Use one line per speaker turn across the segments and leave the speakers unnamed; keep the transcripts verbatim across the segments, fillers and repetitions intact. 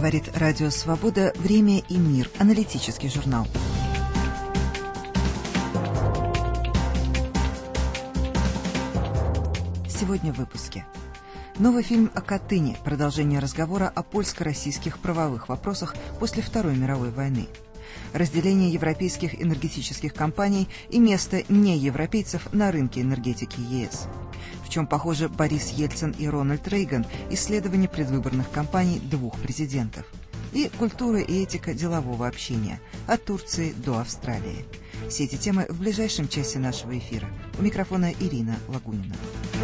Говорит Радио Свобода. Время и мир. Аналитический журнал. Сегодня в выпуске. Новый фильм о Катыни. Продолжение разговора о польско-российских правовых вопросах после Второй мировой войны. Разделение европейских энергетических компаний и место неевропейцев на рынке энергетики ЕС. В чем похожи Борис Ельцин и Рональд Рейган, исследование предвыборных кампаний двух президентов. И культура и этика делового общения, от Турции до Австралии. Все эти темы в ближайшем часе нашего эфира. У микрофона Ирина Лагунина.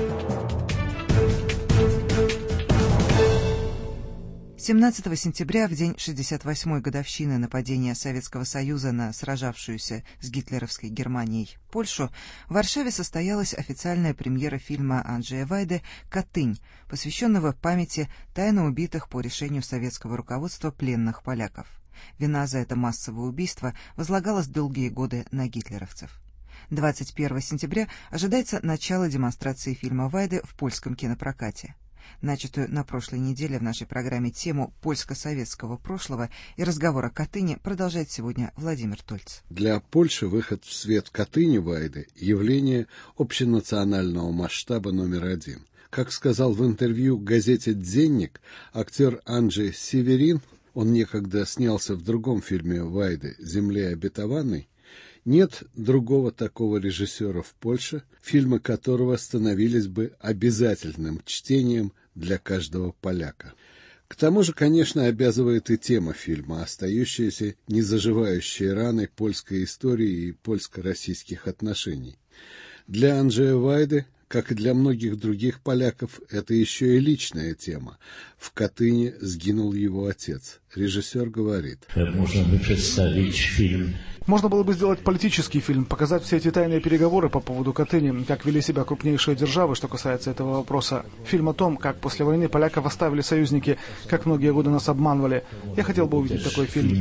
семнадцатого сентября, в день шестьдесят восьмой годовщины нападения Советского Союза на сражавшуюся с гитлеровской Германией Польшу, в Варшаве состоялась официальная премьера фильма Анджея Вайды «Катынь», посвященного памяти тайно убитых по решению советского руководства пленных поляков. Вина за это массовое убийство возлагалась долгие годы на гитлеровцев. двадцать первого сентября ожидается начало демонстрации фильма Вайды в польском кинопрокате. Начатую на прошлой неделе в нашей программе тему польско-советского прошлого и разговор о Катыни продолжает сегодня Владимир Тольц.
Для Польши выход в свет Катыни Вайды – явление общенационального масштаба номер один. Как сказал в интервью газете «Денник» актер Анджей Северин, он некогда снялся в другом фильме Вайды «Земле обетованной», нет другого такого режиссера в Польше, фильмы которого становились бы обязательным чтением для каждого поляка. К тому же, конечно, обязывает и тема фильма, остающаяся незаживающей раной польской истории и польско-российских отношений. Для Анджея Вайды, как и для многих других поляков, это еще и личная тема. В Катыни сгинул его отец. Режиссер говорит:
«Можно бы представить фильм».
Можно было бы сделать политический фильм, показать все эти тайные переговоры по поводу Катыни, как вели себя крупнейшие державы, что касается этого вопроса. Фильм о том, как после войны поляков оставили союзники, как многие годы нас обманывали. Я хотел бы увидеть такой фильм.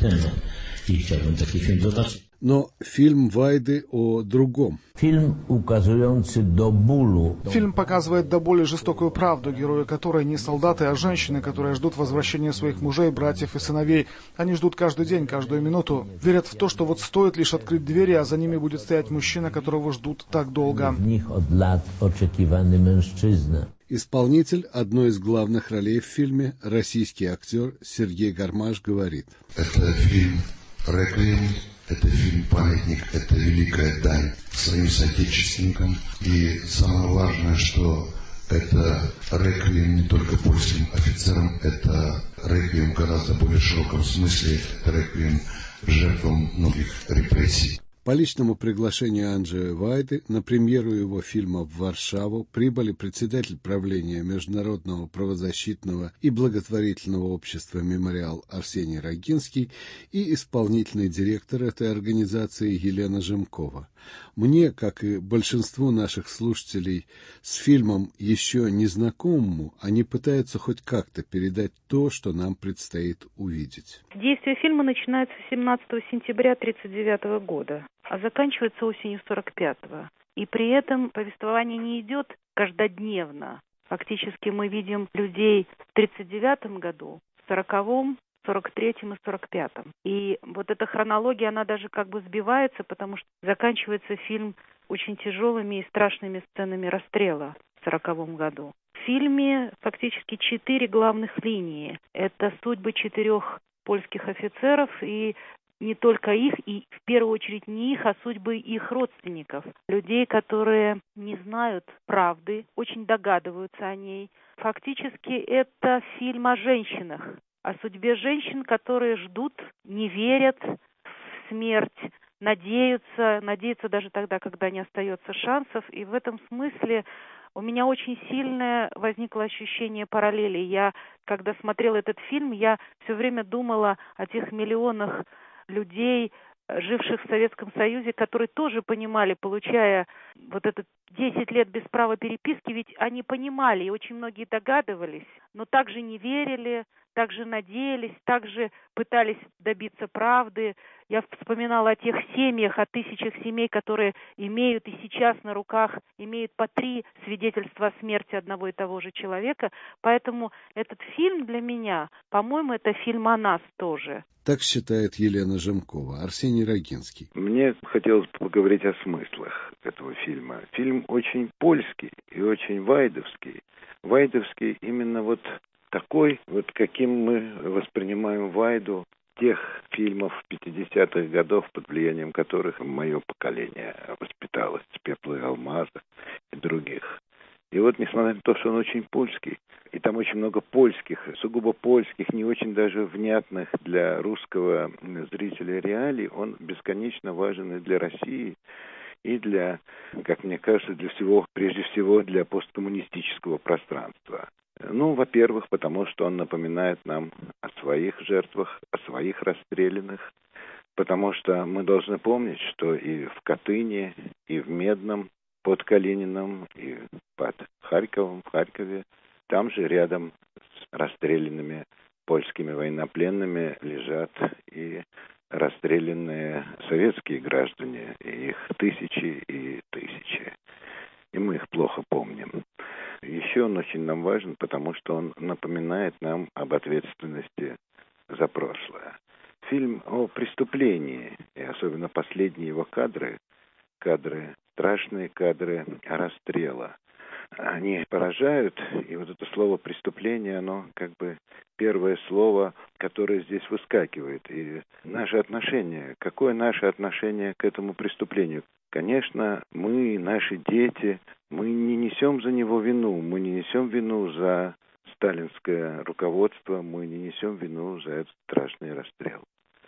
Но фильм Вайды о другом.
Фильм, указывающий до бólу.
Фильм показывает до боли жестокую правду, герои которой не солдаты, а женщины, которые ждут возвращения своих мужей, братьев и сыновей. Они ждут каждый день, каждую минуту. Верят в то, что вот стоит лишь открыть двери, а за ними будет стоять мужчина, которого ждут так долго.
В них от лет очекиваний мужчина.
Исполнитель одной из главных ролей в фильме, российский актер Сергей Гармаш, говорит:
«Это фильм «Реквием». Это фильм-памятник, это великая дань своим соотечественникам. И самое важное, что это реквием не только польским офицерам, это реквием в гораздо более широком смысле, это реквием жертвам многих репрессий.
По личному приглашению Анджея Вайды на премьеру его фильма в Варшаву прибыли председатель правления Международного правозащитного и благотворительного общества «Мемориал» Арсений Рогинский и исполнительный директор этой организации Елена Жемкова. Мне, как и большинству наших слушателей, с фильмом еще незнакомому, они пытаются хоть как-то передать то, что нам предстоит увидеть.
Действие фильма начинается семнадцатого сентября тысяча девятьсот тридцать девятого года, а заканчивается осенью сорок пятого. И при этом повествование не идет каждодневно. Фактически мы видим людей в тридцать девятом году, в сороковом, сорок третьем и сорок пятом. И вот эта хронология, она даже как бы сбивается, потому что заканчивается фильм очень тяжелыми и страшными сценами расстрела в сороковом году. В фильме фактически четыре главных линии. Это судьбы четырех польских офицеров, и не только их, и в первую очередь не их, а судьбы их родственников. Людей, которые не знают правды, очень догадываются о ней. Фактически это фильм о женщинах, о судьбе женщин, которые ждут, не верят в смерть, надеются, надеются даже тогда, когда не остается шансов. И в этом смысле у меня очень сильное возникло ощущение параллели. Я, когда смотрела этот фильм, я все время думала о тех миллионах людей, живших в Советском Союзе, которые тоже понимали, получая вот этот десять лет без права переписки, ведь они понимали, и очень многие догадывались, но также не верили, также надеялись, также пытались добиться правды. Я вспоминала о тех семьях, о тысячах семей, которые имеют и сейчас на руках, имеют по три свидетельства о смерти одного и того же человека. Поэтому этот фильм для меня, по-моему, это фильм о нас тоже.
Так считает Елена Жемкова. Арсений Рогинский.
Мне хотелось поговорить о смыслах этого фильма. Фильм очень польский и очень вайдовский. Вайдовский именно вот такой, вот каким мы воспринимаем Вайду тех фильмов пятидесятых годов, под влиянием которых мое поколение воспиталось, «Пепла и алмаза» и других. И вот, несмотря на то, что он очень польский, и там очень много польских, сугубо польских, не очень даже внятных для русского зрителя реалий, он бесконечно важен и для России, и для, как мне кажется, для всего, прежде всего, для посткоммунистического пространства. Ну, во-первых, потому что он напоминает нам о своих жертвах, о своих расстрелянных, потому что мы должны помнить, что и в Катыни, и в Медном, под Калинином, и под Харьковом, в Харькове, там же рядом с расстрелянными польскими военнопленными лежат и расстрелянные советские граждане, и их тысячи и тысячи. И мы их плохо помним. Еще он очень нам важен, потому что он напоминает нам об ответственности за прошлое. Фильм о преступлении, и особенно последние его кадры, кадры, страшные кадры расстрела, они поражают, и вот это слово «преступление», оно как бы первое слово, которое здесь выскакивает. И наше отношение, какое наше отношение к этому преступлению? Конечно, мы, наши дети, мы не несем за него вину, мы не несем вину за сталинское руководство, мы не несем вину за этот страшный расстрел.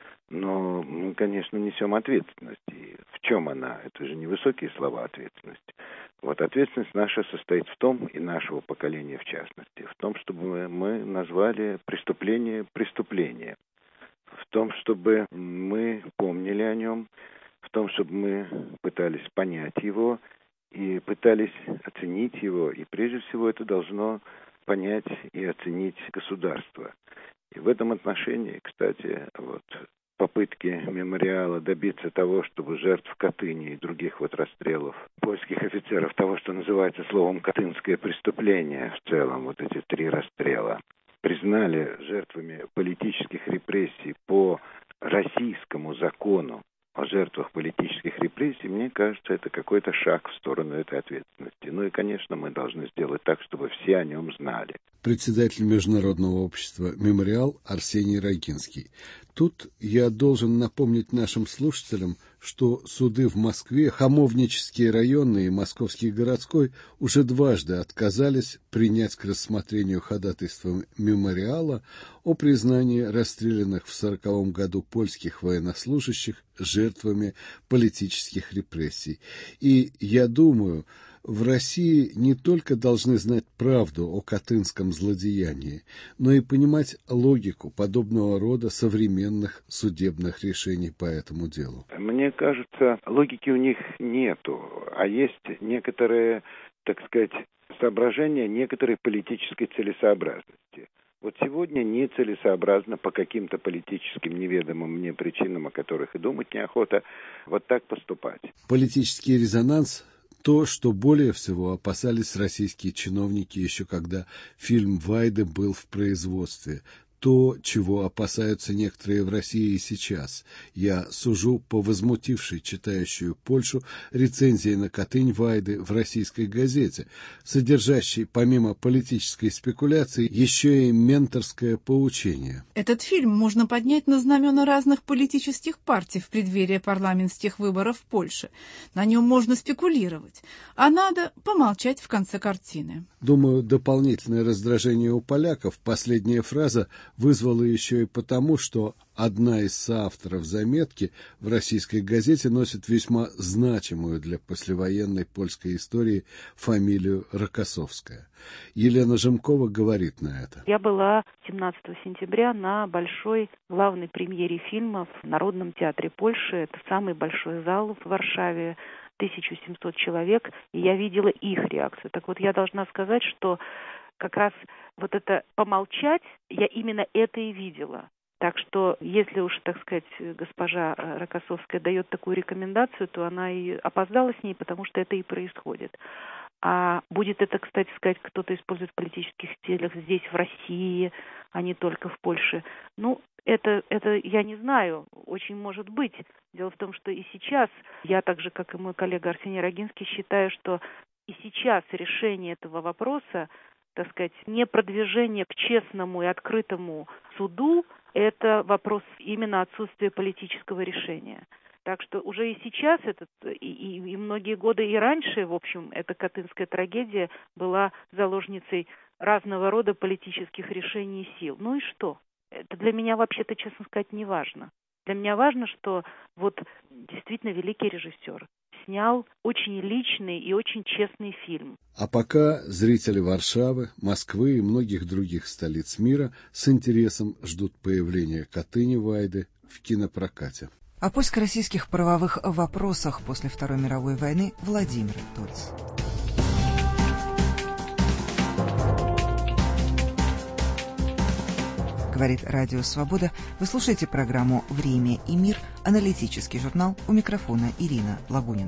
Но мы, конечно, несем ответственность. И в чем она? Это же не высокие слова ответственность. Вот ответственность наша состоит в том, и нашего поколения в частности, в том, чтобы мы назвали преступление преступлением, в том, чтобы мы помнили о нем, в том, чтобы мы пытались понять его и пытались оценить его. И прежде всего это должно понять и оценить государство. И в этом отношении, кстати, вот попытки мемориала добиться того, чтобы жертв Катыни и других вот расстрелов польских офицеров, того, что называется словом «катынское преступление», в целом вот эти три расстрела, признали жертвами политических репрессий по российскому закону о жертвах политических репрессий, мне кажется, это какой-то шаг в сторону этой ответственности. Ну и, конечно, мы должны сделать так, чтобы все о нем знали.
Председатель Международного общества «Мемориал» Арсений Рогинский. Тут я должен напомнить нашим слушателям, что суды в Москве, Хамовнический районный и Московский городской уже дважды отказались принять к рассмотрению ходатайства «Мемориала» о признании расстрелянных в сороковом году польских военнослужащих жертвами политических репрессий. И я думаю, в России не только должны знать правду о катынском злодеянии, но и понимать логику подобного рода современных судебных решений по этому делу.
Мне кажется, логики у них нету, а есть некоторые, так сказать, соображения некоторой политической целесообразности. Вот сегодня нецелесообразно по каким-то политическим неведомым мне причинам, о которых и думать неохота, вот так поступать.
Политический резонанс – то, что более всего опасались российские чиновники еще когда фильм «Вайды» был в производстве. То, чего опасаются некоторые в России и сейчас. Я сужу по возмутившей читающую Польшу рецензии на Катынь Вайды в российской газете, содержащей, помимо политической спекуляции, еще и менторское поучение.
Этот фильм можно поднять на знамена разных политических партий в преддверии парламентских выборов в Польше. На нем можно спекулировать, а надо помолчать в конце картины.
Думаю, дополнительное раздражение у поляков, последняя фраза, вызвало еще и потому, что одна из соавторов заметки в российской газете носит весьма значимую для послевоенной польской истории фамилию Рокоссовская. Елена Жемкова говорит на это.
Я была семнадцатого сентября на большой главной премьере фильма в Народном театре Польши. Это самый большой зал в Варшаве, тысяча семьсот человек, и я видела их реакцию. Так вот, я должна сказать, что как раз вот это помолчать, я именно это и видела. Так что, если уж, так сказать, госпожа Рокоссовская дает такую рекомендацию, то она и опоздала с ней, потому что это и происходит. А будет это, кстати сказать, кто-то использует в политических целях здесь, в России, а не только в Польше. Ну, это, это я не знаю, очень может быть. Дело в том, что и сейчас, я так же, как и мой коллега Арсений Рогинский, считаю, что и сейчас решение этого вопроса, так сказать, не продвижение к честному и открытому суду, это вопрос именно отсутствия политического решения. Так что уже и сейчас, этот, и, и, и многие годы и раньше, в общем, эта Катынская трагедия была заложницей разного рода политических решений и сил. Ну и что? Это для меня вообще-то, честно сказать, не важно. Для меня важно, что вот действительно великий режиссер снял очень личный и очень честный фильм.
А пока зрители Варшавы, Москвы и многих других столиц мира с интересом ждут появления Катыни Вайды в кинопрокате.
О польско-российских правовых вопросах после Второй мировой войны Владимир Тольц. Говорит Радио Свобода. Вы слушаете программу «Время и мир», аналитический журнал. У микрофона Ирина Лагунина.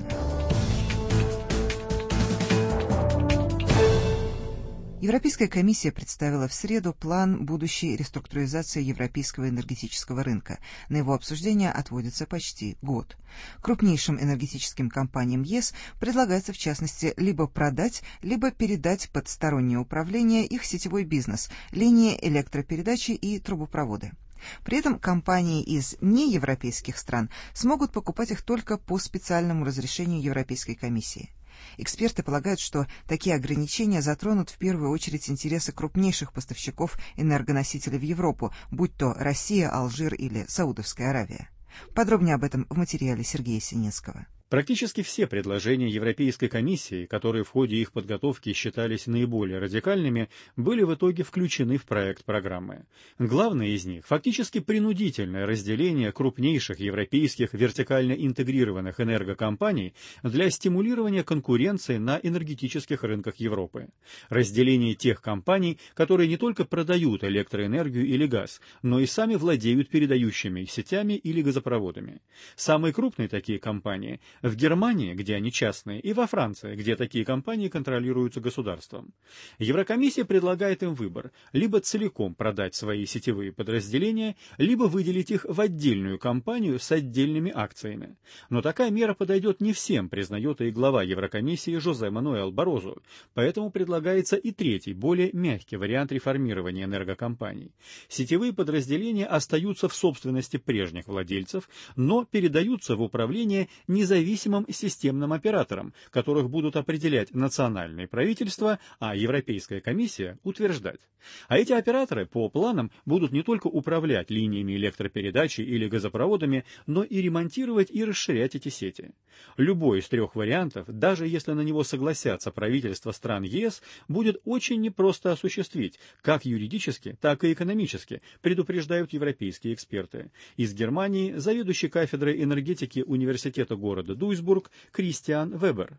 Европейская комиссия представила в среду план будущей реструктуризации европейского энергетического рынка. На его обсуждение отводится почти год. Крупнейшим энергетическим компаниям ЕС предлагается, в частности, либо продать, либо передать под стороннее управление их сетевой бизнес, линии электропередачи и трубопроводы. При этом компании из неевропейских стран смогут покупать их только по специальному разрешению Европейской комиссии. Эксперты полагают, что такие ограничения затронут в первую очередь интересы крупнейших поставщиков энергоносителей в Европу, будь то Россия, Алжир или Саудовская Аравия. Подробнее об этом в материале Сергея Синецкого.
Практически все предложения Европейской комиссии, которые в ходе их подготовки считались наиболее радикальными, были в итоге включены в проект программы. Главное из них – фактически принудительное разделение крупнейших европейских вертикально интегрированных энергокомпаний для стимулирования конкуренции на энергетических рынках Европы. Разделение тех компаний, которые не только продают электроэнергию или газ, но и сами владеют передающими сетями или газопроводами. Самые крупные такие компании – в Германии, где они частные, и во Франции, где такие компании контролируются государством. Еврокомиссия предлагает им выбор – либо целиком продать свои сетевые подразделения, либо выделить их в отдельную компанию с отдельными акциями. Но такая мера подойдет не всем, признает и глава Еврокомиссии Жозе Мануэль Барозу, поэтому предлагается и третий, более мягкий вариант реформирования энергокомпаний. Сетевые подразделения остаются в собственности прежних владельцев, но передаются в управление независимым независимым системным операторам, которых будут определять национальные правительства, а Европейская комиссия утверждать. А эти операторы по планам будут не только управлять линиями электропередачи или газопроводами, но и ремонтировать и расширять эти сети. Любой из трех вариантов, даже если на него согласятся правительства стран ЕС, будет очень непросто осуществить, как юридически, так и экономически, предупреждают европейские эксперты. Из Германии заведующий кафедрой энергетики университета города Дуйсбург Кристиан Вебер.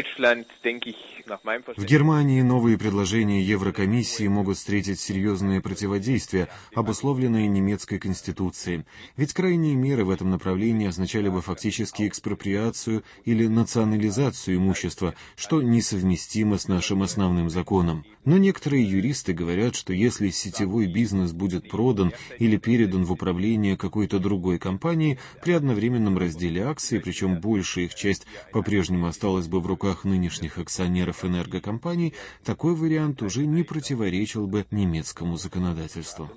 В Германии новые предложения Еврокомиссии могут встретить серьезные противодействия, обусловленные немецкой конституцией. Ведь крайние меры в этом направлении означали бы фактически экспроприацию или национализацию имущества, что несовместимо с нашим основным законом. Но некоторые юристы говорят, что если сетевой бизнес будет продан или передан в управление какой-то другой компании при одновременном разделе акций, причем большая их часть по-прежнему осталась бы в руках нынешних акционеров энергокомпаний, такой вариант уже не противоречил бы немецкому законодательству.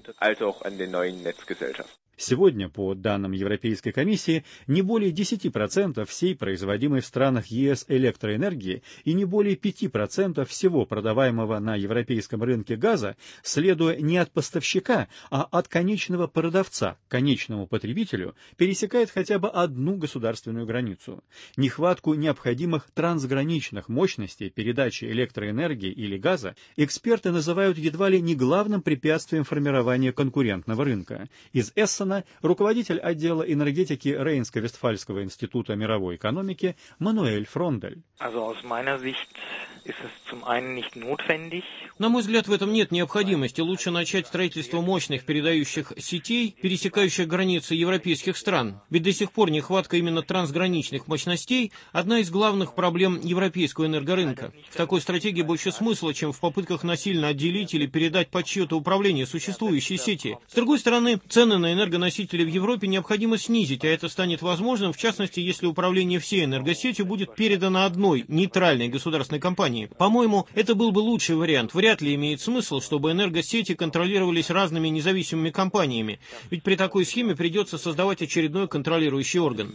Сегодня, по данным Европейской комиссии, не более десять процентов всей производимой в странах ЕС электроэнергии и не более пять процентов всего продаваемого на европейском рынке газа, следуя не от поставщика, а от конечного продавца к конечному потребителю, пересекает хотя бы одну государственную границу. Нехватку необходимых трансграничных мощностей передачи электроэнергии или газа эксперты называют едва ли не главным препятствием формирования конкурентного рынка. Из Эссена руководитель отдела энергетики Рейнско-Вестфальского института мировой экономики Мануэль Фрондель.
На мой взгляд, в этом нет необходимости. Лучше начать строительство мощных передающих сетей, пересекающих границы европейских стран. Ведь до сих пор нехватка именно трансграничных мощностей – одна из главных проблем европейского энергорынка. В такой стратегии больше смысла, чем в попытках насильно отделить или передать под чье-то управление существующие сети. С другой стороны, цены на энергоносители в Европе необходимо снизить, а это станет возможным, в частности, если управление всей энергосетью будет передано одной нейтральной государственной компании. По-моему, это был бы лучший вариант. Вряд ли имеет смысл, чтобы энергосети контролировались разными независимыми компаниями. Ведь при такой схеме придется создавать очередной контролирующий орган.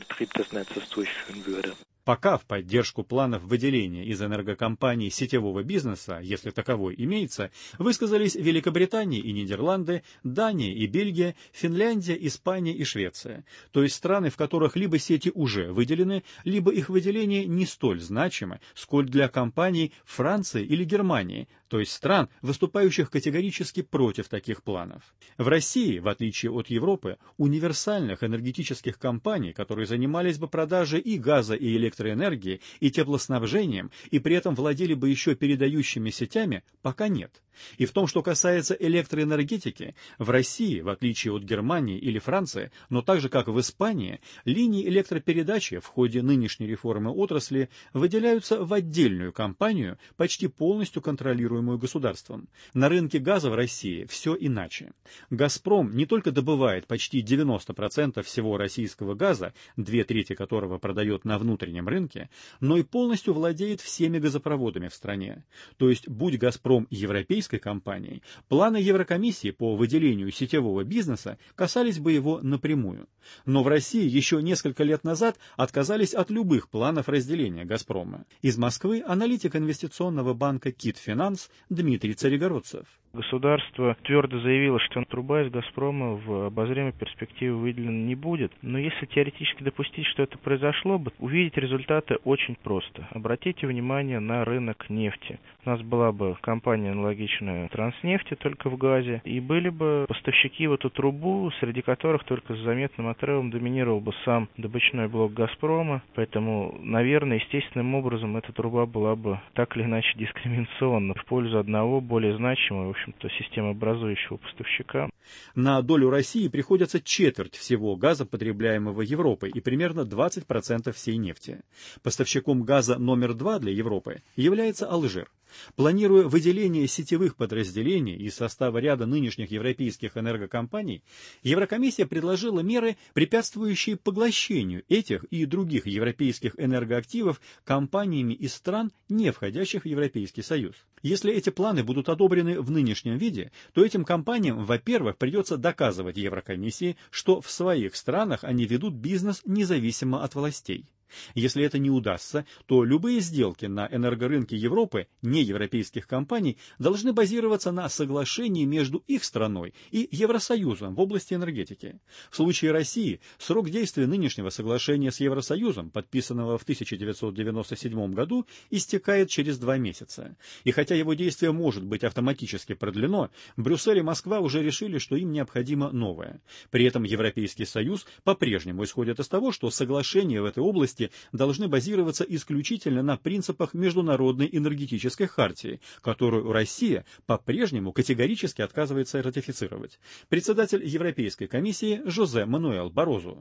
Пока в поддержку планов выделения из энергокомпаний сетевого бизнеса, если таковой имеется, высказались Великобритания и Нидерланды, Дания и Бельгия, Финляндия, Испания и Швеция. То есть страны, в которых либо сети уже выделены, либо их выделение не столь значимо, сколь для компаний Франции или Германии, то есть стран, выступающих категорически против таких планов. В России, в отличие от Европы, универсальных энергетических компаний, которые занимались бы продажей и газа, и электроэнергии, и теплоснабжением, и при этом владели бы еще передающими сетями, пока нет. И в том, что касается электроэнергетики, в России, в отличие от Германии или Франции, но так же, как в Испании, линии электропередачи в ходе нынешней реформы отрасли выделяются в отдельную компанию, почти полностью контролируемую государством. На рынке газа в России все иначе. «Газпром» не только добывает почти девяносто процентов всего российского газа, две трети которого продает на внутреннем рынке, но и полностью владеет всеми газопроводами в стране. То есть, будь «Газпром» европейской компанией, планы Еврокомиссии по выделению сетевого бизнеса касались бы его напрямую. Но в России еще несколько лет назад отказались от любых планов разделения «Газпрома». Из Москвы аналитик инвестиционного банка «Кит Финанс» Дмитрий Царегородцев.
Государство твердо заявило, что труба из «Газпрома» в обозримой перспективе выделена не будет. Но если теоретически допустить, что это произошло бы, увидеть результаты очень просто. Обратите внимание на рынок нефти. У нас была бы компания аналогичная Транснефти, только в газе, и были бы поставщики в эту трубу, среди которых только с заметным отрывом доминировал бы сам добычной блок «Газпрома». Поэтому, наверное, естественным образом эта труба была бы так или иначе дискриминационна в пользу одного более значимого, в общем, то системообразующего поставщика.
На долю России приходится четверть всего газа, потребляемого Европой, и примерно двадцать процентов всей нефти. Поставщиком газа номер два для Европы является Алжир. Планируя выделение сетевых подразделений из состава ряда нынешних европейских энергокомпаний, Еврокомиссия предложила меры, препятствующие поглощению этих и других европейских энергоактивов компаниями из стран, не входящих в Европейский Союз. Если эти планы будут одобрены в нынешнем виде, то этим компаниям, во-первых, придется доказывать Еврокомиссии, что в своих странах они ведут бизнес независимо от властей. Если это не удастся, то любые сделки на энергорынке Европы, не европейских компаний, должны базироваться на соглашении между их страной и Евросоюзом в области энергетики. В случае России срок действия нынешнего соглашения с Евросоюзом, подписанного в тысяча девятьсот девяносто седьмом году, истекает через два месяца. И хотя его действие может быть автоматически продлено, Брюссель и Москва уже решили, что им необходимо новое. При этом Европейский Союз по-прежнему исходит из того, что соглашения в этой области должны базироваться исключительно на принципах Международной энергетической хартии, которую Россия по-прежнему категорически отказывается ратифицировать. Председатель Европейской комиссии Жозе Мануэль Барозу.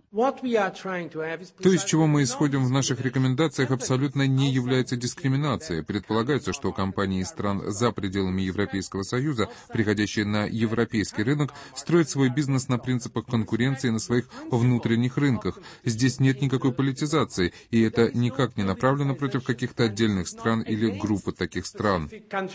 То, из чего мы исходим в наших рекомендациях, абсолютно не является дискриминацией. Предполагается, что компании из стран за пределами Европейского Союза, приходящие на европейский рынок, строят свой бизнес на принципах конкуренции на своих внутренних рынках. Здесь нет никакой политизации, и это никак не направлено против каких-то отдельных стран или группы таких стран.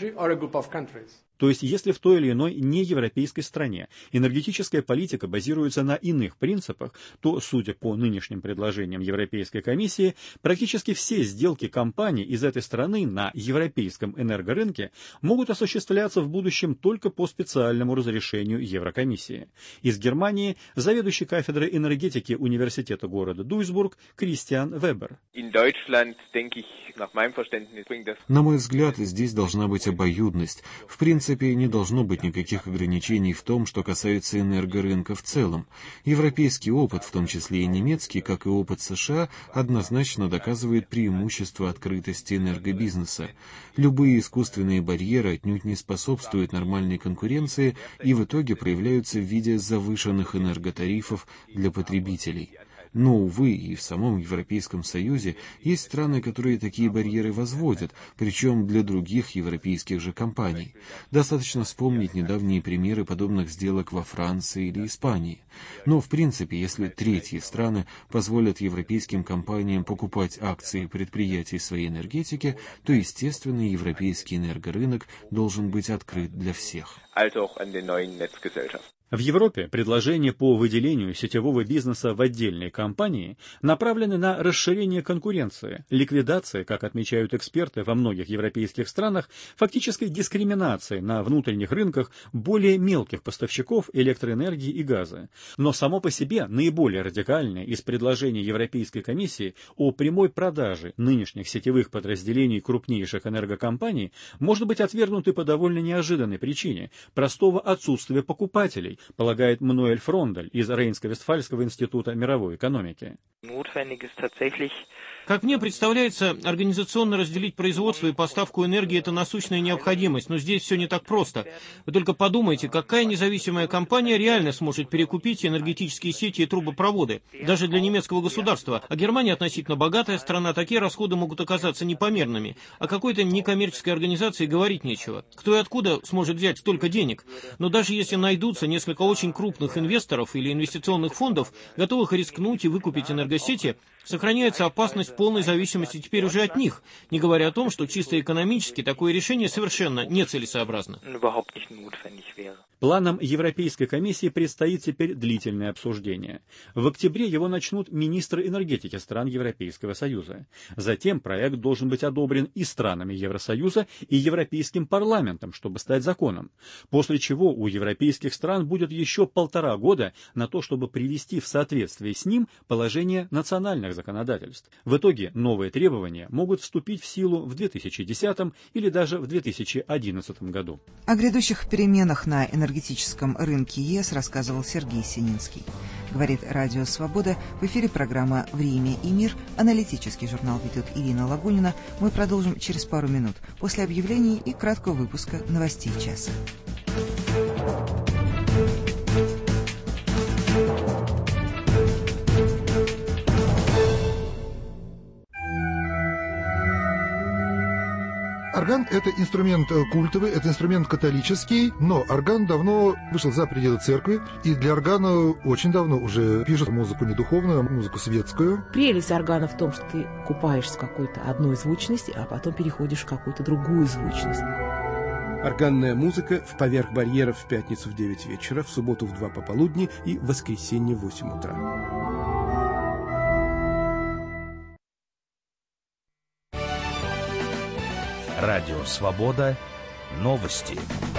То есть, если в той или иной неевропейской стране энергетическая политика базируется на иных принципах, то, судя по нынешним предложениям Европейской комиссии, практически все сделки компаний из этой страны на европейском энергорынке могут осуществляться в будущем только по специальному разрешению Еврокомиссии. Из Германии заведующий кафедрой энергетики университета города Дуйсбург Кристиан Вебер.
На мой взгляд, здесь должна быть обоюдность. В принципе, принципе, не должно быть никаких ограничений в том, что касается энергорынка в целом. Европейский опыт, в том числе и немецкий, как и опыт США, однозначно доказывает преимущество открытости энергобизнеса. Любые искусственные барьеры отнюдь не способствуют нормальной конкуренции и в итоге проявляются в виде завышенных энерготарифов для потребителей. Но, увы, и в самом Европейском Союзе есть страны, которые такие барьеры возводят, причем для других европейских же компаний. Достаточно вспомнить недавние примеры подобных сделок во Франции или Испании. Но, в принципе, если третьи страны позволят европейским компаниям покупать акции предприятий своей энергетики, то, естественно, европейский энергорынок должен быть открыт для всех.
В Европе предложения по выделению сетевого бизнеса в отдельные компании направлены на расширение конкуренции, ликвидации, как отмечают эксперты во многих европейских странах, фактической дискриминации на внутренних рынках более мелких поставщиков электроэнергии и газа. Но само по себе наиболее радикальное из предложений Европейской комиссии о прямой продаже нынешних сетевых подразделений крупнейших энергокомпаний может быть отвергнуты по довольно неожиданной причине – простого отсутствия покупателей, полагает Мануэль Фрондель из Рейнско-Вестфальского института мировой экономики.
Как мне представляется, организационно разделить производство и поставку энергии – это насущная необходимость, но здесь все не так просто. Вы только подумайте, какая независимая компания реально сможет перекупить энергетические сети и трубопроводы, даже для немецкого государства. А Германия относительно богатая страна, такие расходы могут оказаться непомерными. О какой-то некоммерческой организации говорить нечего. Кто и откуда сможет взять столько денег? Но даже если найдутся несколько очень крупных инвесторов или инвестиционных фондов, готовых рискнуть и выкупить энергосети, сохраняется опасность полной зависимости теперь уже от них, не говоря о том, что чисто экономически такое решение совершенно нецелесообразно.
Планам Европейской комиссии предстоит теперь длительное обсуждение. В октябре его начнут министры энергетики стран Европейского Союза. Затем проект должен быть одобрен и странами Евросоюза, и Европейским парламентом, чтобы стать законом. После чего у европейских стран будет еще полтора года на то, чтобы привести в соответствие с ним положение национальных законодательств. В итоге новые требования могут вступить в силу в две тысячи десятом или даже в две тысячи одиннадцатом году.
О грядущих переменах на энергетическом рынке ЕС рассказывал Сергей Сининский. Говорит Радио Свобода. В эфире программа «Время и мир». Аналитический журнал ведет Ирина Лагунина. Мы продолжим через пару минут после объявлений и краткого выпуска новостей часа.
Орган — это инструмент культовый, это инструмент католический, но орган давно вышел за пределы церкви, и для органа очень давно уже пишут музыку не духовную, а музыку светскую.
Прелесть органа в том, что ты купаешься в какой-то одной звучности, а потом переходишь в какую-то другую звучность.
Органная музыка в «Поверх барьеров» в пятницу в девять вечера, в субботу в два пополудни и в воскресенье в восемь утра.
Радио «Свобода». Новости.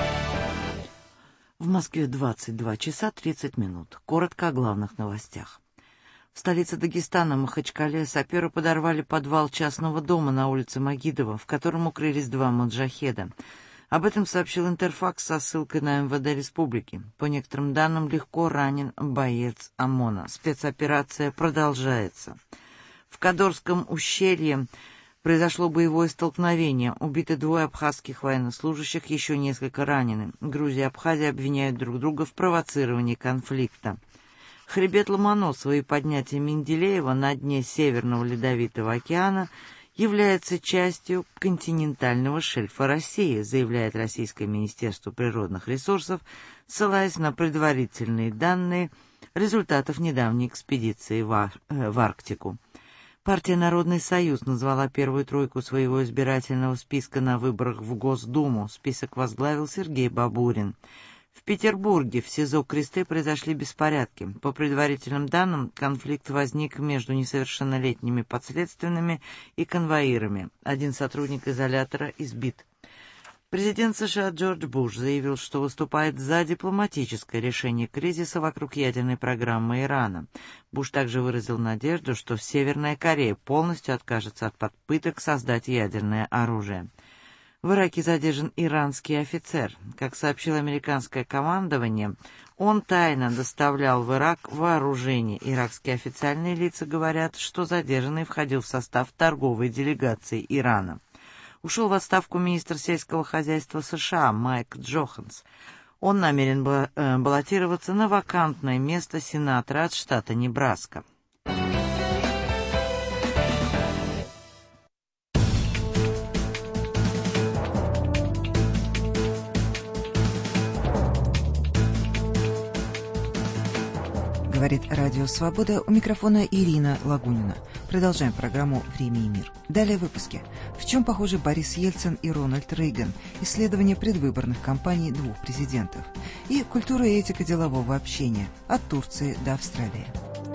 В Москве двадцать два часа тридцать минут. Коротко о главных новостях. В столице Дагестана, Махачкале, саперы подорвали подвал частного дома на улице Магидова, в котором укрылись два маджахеда. Об этом сообщил Интерфакс со ссылкой на эм вэ дэ республики. По некоторым данным, легко ранен боец ОМОНа. Спецоперация продолжается. В Кадорском ущелье произошло боевое столкновение. Убиты двое абхазских военнослужащих, еще несколько ранены. Грузия и Абхазия обвиняют друг друга в провоцировании конфликта. Хребет Ломоносова и поднятие Менделеева на дне Северного Ледовитого океана является частью континентального шельфа России, заявляет Российское министерство природных ресурсов, ссылаясь на предварительные данные результатов недавней экспедиции в, Ар- в Арктику. Партия «Народный союз» назвала первую тройку своего избирательного списка на выборах в Госдуму. Список возглавил Сергей Бабурин. В Петербурге в СИЗО Кресты произошли беспорядки. По предварительным данным, конфликт возник между несовершеннолетними подследственными и конвоирами. Один сотрудник изолятора избит. Президент США Джордж Буш заявил, что выступает за дипломатическое решение кризиса вокруг ядерной программы Ирана. Буш также выразил надежду, что Северная Корея полностью откажется от попыток создать ядерное оружие. В Ираке задержан иранский офицер. Как сообщило американское командование, он тайно доставлял в Ирак вооружение. Иракские официальные лица говорят, что задержанный входил в состав торговой делегации Ирана. Ушел в отставку министр сельского хозяйства США Майк Джоханс. Он намерен баллотироваться на вакантное место сенатора от штата Небраска.
Говорит Радио Свобода, у микрофона Ирина Лагунина. Продолжаем программу «Время и мир». Далее в выпуске. В чем похожи Борис Ельцин и Рональд Рейган? Исследование предвыборных кампаний двух президентов. И культура и этика делового общения. От Турции до Австралии.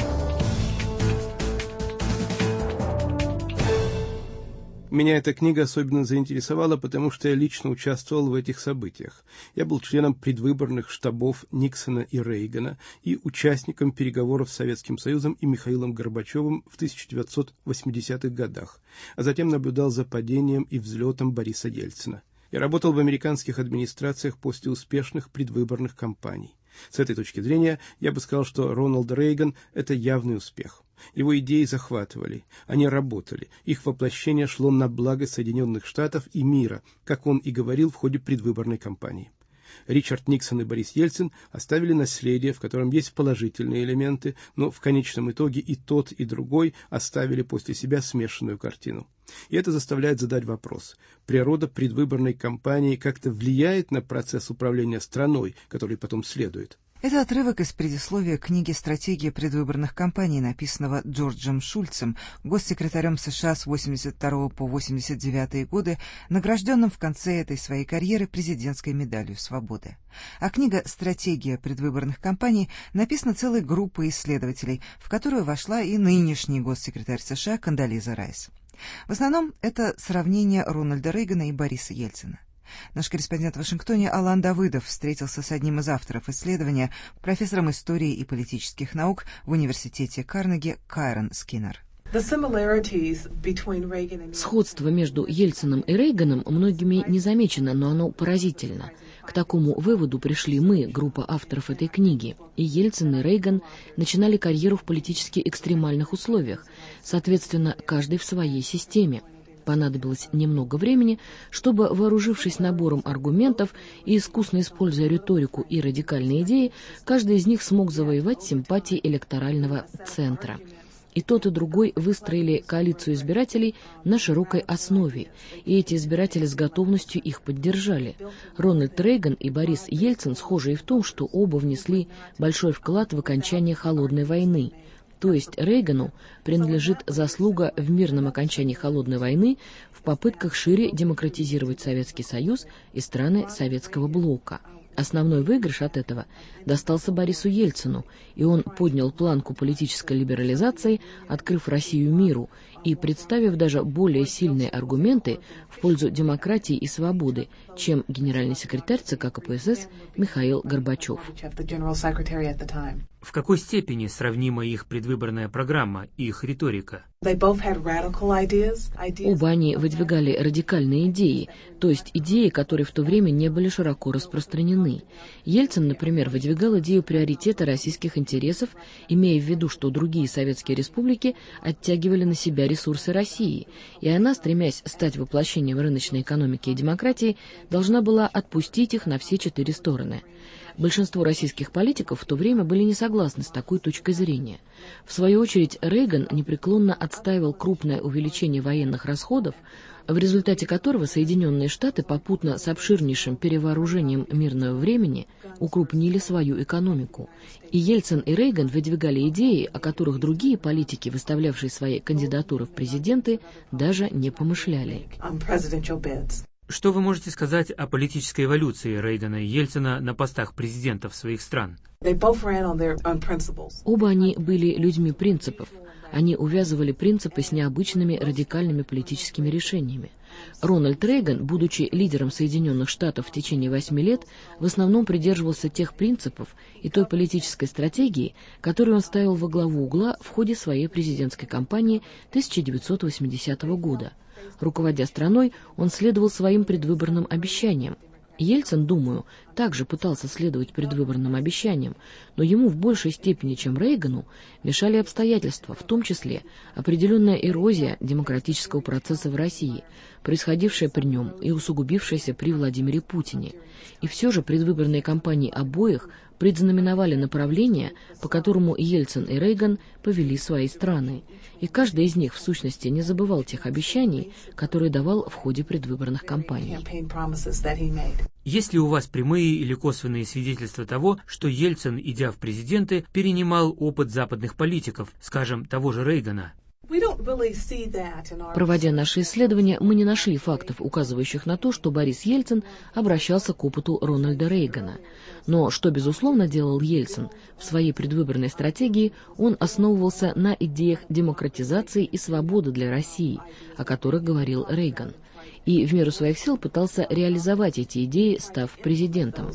Меня эта книга особенно заинтересовала, потому что я лично участвовал в этих событиях. Я был членом предвыборных штабов Никсона и Рейгана и участником переговоров с Советским Союзом и Михаилом Горбачевым в тысяча девятьсот восьмидесятых годах, а затем наблюдал за падением и взлетом Бориса Ельцина. Я работал в американских администрациях после успешных предвыборных кампаний. С этой точки зрения я бы сказал, что Рональд Рейган – это явный успех. Его идеи захватывали, они работали, их воплощение шло на благо Соединенных Штатов и мира, как он и говорил в ходе предвыборной кампании. Ричард Никсон и Борис Ельцин оставили наследие, в котором есть положительные элементы, но в конечном итоге и тот, и другой оставили после себя смешанную картину. И это заставляет задать вопрос: природа предвыборной кампании как-то влияет на процесс управления страной, который потом следует?
Это отрывок из предисловия книги «Стратегия предвыборных кампаний», написанного Джорджем Шульцем, госсекретарем США с восемьдесят второго по восемьдесят девятый годы, награжденным в конце этой своей карьеры президентской медалью свободы. А книга «Стратегия предвыборных кампаний» написана целой группой исследователей, в которую вошла и нынешний госсекретарь США Кондолиза Райс. В основном это сравнение Рональда Рейгана и Бориса Ельцина. Наш корреспондент в Вашингтоне Алан Давыдов встретился с одним из авторов исследования, профессором истории и политических наук в университете Карнеги Кайрон Скиннер.
Сходство между Ельциным и Рейганом многими не замечено, но оно поразительно. К такому выводу пришли мы, группа авторов этой книги. И Ельцин, и Рейган начинали карьеру в политически экстремальных условиях, соответственно, каждый в своей системе. Понадобилось немного времени, чтобы, вооружившись набором аргументов и искусно используя риторику и радикальные идеи, каждый из них смог завоевать симпатии электорального центра. И тот, и другой выстроили коалицию избирателей на широкой основе, и эти избиратели с готовностью их поддержали. Рональд Рейган и Борис Ельцин схожи и в том, что оба внесли большой вклад в окончание Холодной войны. То есть Рейгану принадлежит заслуга в мирном окончании Холодной войны в попытках шире демократизировать Советский Союз и страны Советского блока. Основной выигрыш от этого достался Борису Ельцину, и он поднял планку политической либерализации, открыв Россию миру и представив даже более сильные аргументы в пользу демократии и свободы, чем генеральный секретарь ЦК КПСС Михаил Горбачев.
В какой степени сравнима их предвыборная программа и их риторика?
Оба они выдвигали радикальные идеи, то есть идеи, которые в то время не были широко распространены. Ельцин, например, выдвигал идею приоритета российских интересов, имея в виду, что другие советские республики оттягивали на себя ресурсы России, и она, стремясь стать воплощением рыночной экономики и демократии, должна была отпустить их на все четыре стороны. Большинство российских политиков в то время были не согласны с такой точкой зрения. В свою очередь, Рейган непреклонно отстаивал крупное увеличение военных расходов, в результате которого Соединенные Штаты попутно с обширнейшим перевооружением мирного времени укрупнили свою экономику. И Ельцин и Рейган выдвигали идеи, о которых другие политики, выставлявшие свои кандидатуры в президенты, даже не помышляли.
Что вы можете сказать о политической эволюции Рейгана и Ельцина на постах президентов своих стран?
Оба они были людьми принципов. Они увязывали принципы с необычными радикальными политическими решениями. Рональд Рейган, будучи лидером Соединенных Штатов в течение восьми лет, в основном придерживался тех принципов и той политической стратегии, которую он ставил во главу угла в ходе своей президентской кампании тысяча девятьсот восьмидесятого года. Руководя страной, он следовал своим предвыборным обещаниям. Ельцин, думаю, также пытался следовать предвыборным обещаниям, но ему в большей степени, чем Рейгану, мешали обстоятельства, в том числе определенная эрозия демократического процесса в России, происходившая при нем и усугубившаяся при Владимире Путине. И все же предвыборные кампании обоих предзнаменовали направление, по которому Ельцин и Рейган повели свои страны. И каждый из них, в сущности, не забывал тех обещаний, которые давал в ходе предвыборных кампаний.
Есть ли у вас прямые или косвенные свидетельства того, что Ельцин, идя в президенты, перенимал опыт западных политиков, скажем, того же Рейгана?
Проводя наши исследования, мы не нашли фактов, указывающих на то, что Борис Ельцин обращался к опыту Рональда Рейгана. Но что, безусловно, делал Ельцин? В своей предвыборной стратегии он основывался на идеях демократизации и свободы для России, о которых говорил Рейган. И в меру своих сил пытался реализовать эти идеи, став президентом.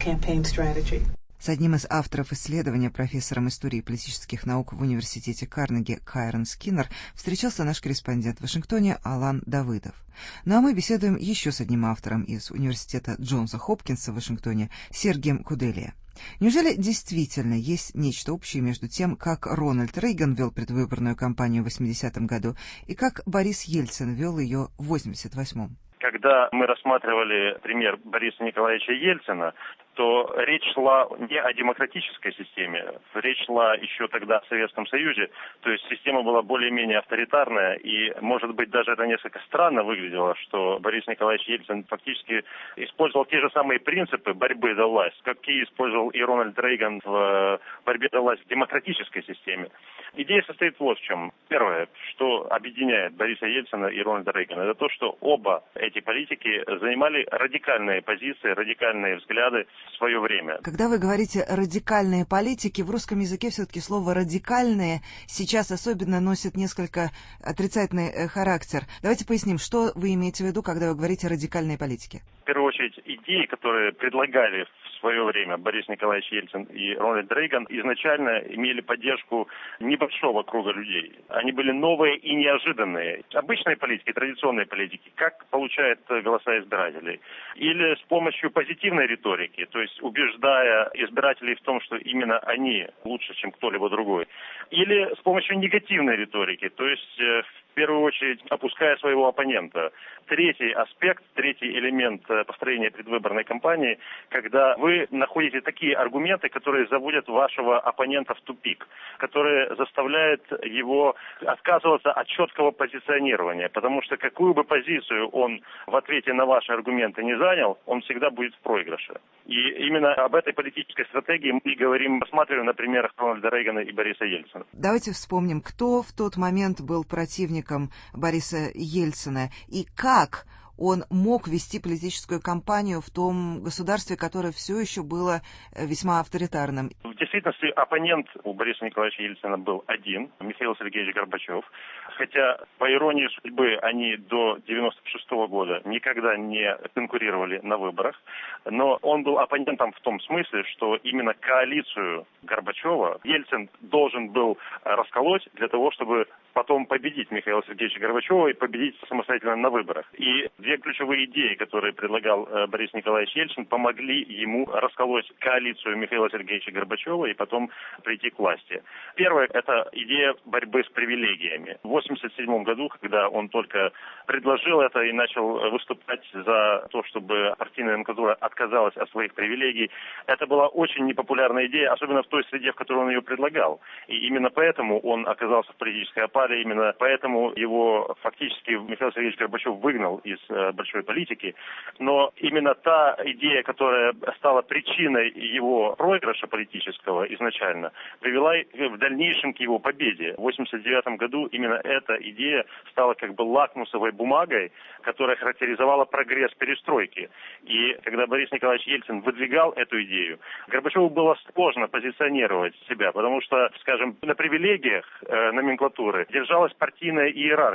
С одним из авторов исследования, профессором истории и политических наук в университете Карнеги Кайрон Скиннер, встречался наш корреспондент в Вашингтоне Алан Давыдов. Ну а мы беседуем еще с одним автором из университета Джонса Хопкинса в Вашингтоне, Сергием Куделия. Неужели действительно есть нечто общее между тем, как Рональд Рейган вел предвыборную кампанию в восьмидесятом году и как Борис Ельцин вел ее в восемьдесят восьмом?
Когда мы рассматривали пример Бориса Николаевича Ельцина, то речь шла не о демократической системе, речь шла еще тогда в Советском Союзе, то есть система была более-менее авторитарная, и, может быть, даже это несколько странно выглядело, что Борис Николаевич Ельцин фактически использовал те же самые принципы борьбы за власть, какие использовал и Рональд Рейган в борьбе за власть в демократической системе. Идея состоит вот в чем. Первое, что объединяет Бориса Ельцина и Рональда Рейгана, это то, что оба эти политики занимали радикальные позиции, радикальные взгляды в свое время.
Когда вы говорите «радикальные политики», в русском языке все-таки слово «радикальные» сейчас особенно носит несколько отрицательный характер. Давайте поясним, что вы имеете в виду, когда вы говорите «радикальные политики».
В первую очередь, идеи, которые предлагали в свое время Борис Николаевич Ельцин и Рональд Рейган, изначально имели поддержку небольшого круга людей. Они были новые и неожиданные. Обычные политики, традиционные политики, как получают голоса избирателей? Или с помощью позитивной риторики, то есть убеждая избирателей в том, что именно они лучше, чем кто-либо другой. Или с помощью негативной риторики, то есть в первую очередь опуская своего оппонента. Третий аспект, третий элемент построения предвыборной кампании, когда вы находите такие аргументы, которые заводят вашего оппонента в тупик, которые заставляют его отказываться от четкого позиционирования, потому что какую бы позицию он в ответе на ваши аргументы не занял, он всегда будет в проигрыше. И именно об этой политической стратегии мы и говорим, рассматриваем на примерах Рональда Рейгана и Бориса Ельцина.
Давайте вспомним, кто в тот момент был противником Бориса Ельцина и как он мог вести политическую кампанию в том государстве, которое все еще было весьма авторитарным.
В действительности оппонент у Бориса Николаевича Ельцина был один, Михаил Сергеевич Горбачев. Хотя, по иронии судьбы, они до девяносто шестого года никогда не конкурировали на выборах. Но он был оппонентом в том смысле, что именно коалицию Горбачева Ельцин должен был расколоть для того, чтобы потом победить Михаила Сергеевича Горбачева и победить самостоятельно на выборах. И две ключевые идеи, которые предлагал Борис Николаевич Ельцин, помогли ему расколоть коалицию Михаила Сергеевича Горбачева и потом прийти к власти. Первое – это идея борьбы с привилегиями. В восемьдесят седьмом году, когда он только предложил это и начал выступать за то, чтобы партийная номенклатура отказалась от своих привилегий, это была очень непопулярная идея, особенно в той среде, в которой он ее предлагал. И именно поэтому он оказался в политической опале, именно поэтому его фактически Михаил Сергеевич Горбачев выгнал из большой политики. Но именно та идея, которая стала причиной его проигрыша политического изначально, привела в дальнейшем к его победе. В восемьдесят девятом году именно эта идея стала как бы лакмусовой бумагой, которая характеризовала прогресс перестройки. И когда Борис Николаевич Ельцин выдвигал эту идею, Горбачеву было сложно позиционировать себя, потому что, скажем, на привилегиях э, номенклатуры держалась партийная иерархия в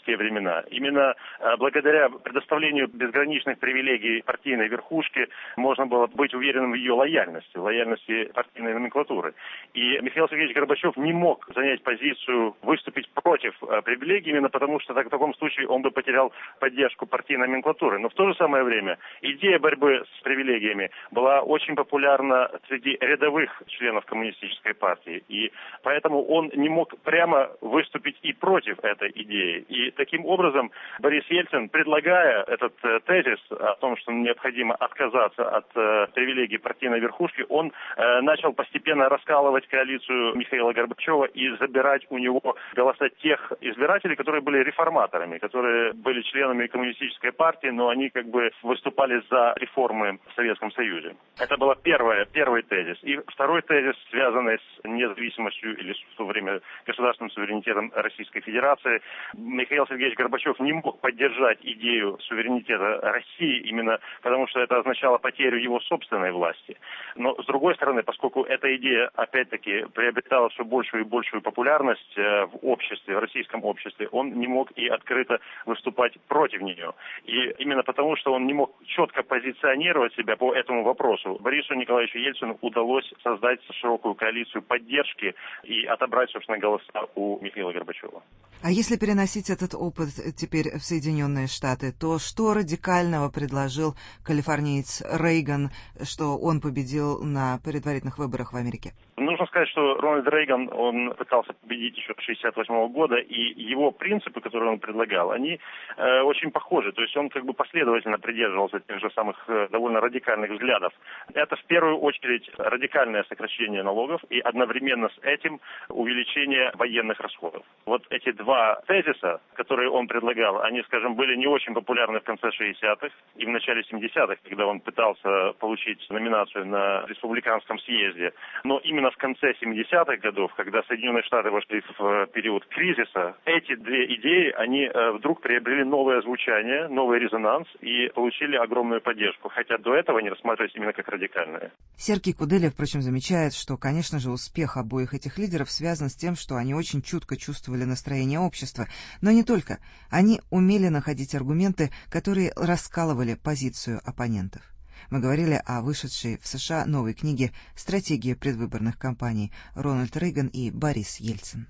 те времена. Именно благодаря предоставлению безграничных привилегий партийной верхушке можно было быть уверенным в ее лояльности, лояльности партийной номенклатуры. И Михаил Сергеевич Горбачев не мог занять позицию, выступить против привилегий, именно потому что так, в таком случае он бы потерял поддержку партийной номенклатуры. Но в то же самое время идея борьбы с привилегиями была очень популярна среди рядовых членов коммунистической партии. И поэтому он не мог прямо выступить и против этой идеи. И таким образом Борис Ельцин, предлагая этот э, тезис о том, что необходимо отказаться от э, привилегий партийной верхушки, он э, начал постепенно раскалывать коалицию Михаила Горбачева и забирать у него голоса тех избирателей, которые были реформаторами, которые были членами коммунистической партии, но они как бы выступали за реформы в Советском Союзе. Это был первый тезис. И второй тезис, связанный с независимостью или в то время государственным суверенитетом Российской Федерации. Михаил Сергеевич Горбачев не мог поддержать идею суверенитета России, именно потому что это означало потерю его собственной власти. Но, с другой стороны, поскольку эта идея, опять-таки, приобретала все большую и большую популярность в обществе, в российском обществе, он не мог и открыто выступать против нее. И именно потому, что он не мог четко позиционировать себя по этому вопросу, Борису Николаевичу Ельцину удалось создать широкую коалицию поддержки и отобрать, собственно, голоса у Михаила Горбачева.
А если переносить этот опыт теперь в Соединенные Штаты, то что радикального предложил калифорниец Рейган, что он победил на предварительных выборах в Америке?
Нужно сказать, что Рональд Рейган, он пытался победить еще с шестьдесят восьмого года, и его принципы, которые он предлагал, они э, очень похожи. То есть он как бы последовательно придерживался тех же самых э, довольно радикальных взглядов. Это в первую очередь радикальное сокращение налогов и одновременно с этим увеличение военных расходов. Вот эти два тезиса, которые он предлагал, они, скажем, были не очень популярны в конце шестидесятых и в начале семидесятых, когда он пытался получить номинацию на республиканском съезде. Но именно в конце семидесятых годов, когда Соединенные Штаты вошли в период кризиса, эти две идеи, они вдруг приобрели новое звучание, новый резонанс и получили огромную поддержку, хотя до этого они рассматривались именно как радикальные.
Сергей Куделев, впрочем, замечает, что, конечно же, успех обоих этих лидеров связан с тем, что они очень чутко чувствовали настроение общества. Но не только. Они умели находить аргументы, которые раскалывали позицию оппонентов. Мы говорили о вышедшей в США новой книге «Стратегия предвыборных кампаний» Рональд Рейган и Борис Ельцин.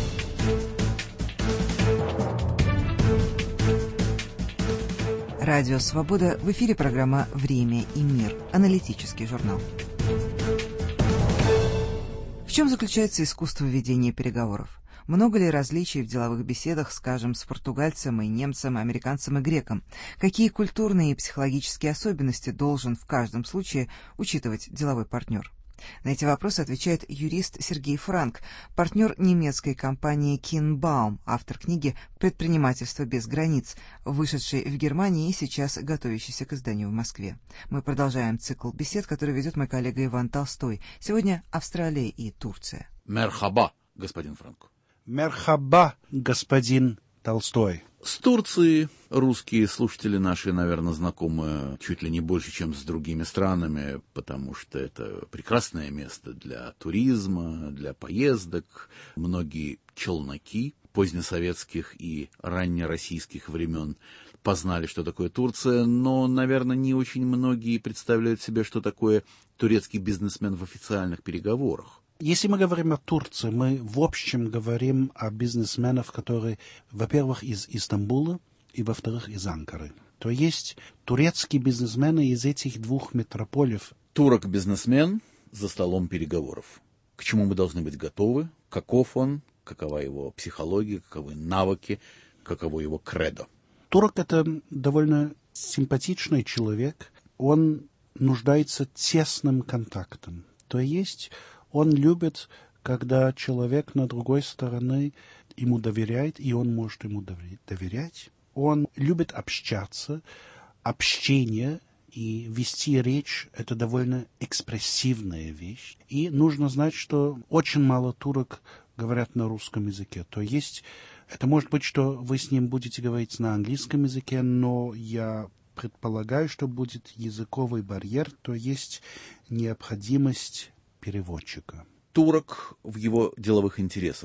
Радио «Свобода», в эфире программа «Время и мир», аналитический журнал. В чем заключается искусство ведения переговоров? Много ли различий в деловых беседах, скажем, с португальцем и немцем, американцем и греком? Какие культурные и психологические особенности должен в каждом случае учитывать деловой партнер? На эти вопросы отвечает юрист Сергей Франк, партнер немецкой компании Kienbaum, автор книги «Предпринимательство без границ», вышедшей в Германии и сейчас готовящейся к изданию в Москве. Мы продолжаем цикл бесед, который ведет мой коллега Иван Толстой. Сегодня Австралия и Турция.
Мерхаба, господин Франк.
Мерхаба, господин Толстой.
С Турцией русские слушатели наши, наверное, знакомы чуть ли не больше, чем с другими странами, потому что это прекрасное место для туризма, для поездок. Многие челноки позднесоветских и раннероссийских времен познали, что такое Турция, но, наверное, не очень многие представляют себе, что такое турецкий бизнесмен в официальных переговорах.
Если мы говорим о Турции, мы в общем говорим о бизнесменах, которые, во-первых, из Истамбула и, во-вторых, из Анкары. То есть турецкие бизнесмены из этих двух метрополий.
Турок-бизнесмен за столом переговоров. К чему мы должны быть готовы? Каков он? Какова его психология? Каковы навыки? Каково его кредо?
Турок – это довольно симпатичный человек. Он нуждается в тесном контактом. То есть он любит, когда человек на другой стороне ему доверяет, и он может ему доверять. Он любит общаться. Общение и вести речь – это довольно экспрессивная вещь. И нужно знать, что очень мало турок говорят на русском языке. То есть это может быть, что вы с ним будете говорить на английском языке, но я предполагаю, что будет языковый барьер, то есть необходимость переводчика.
Турок в его деловых интересах.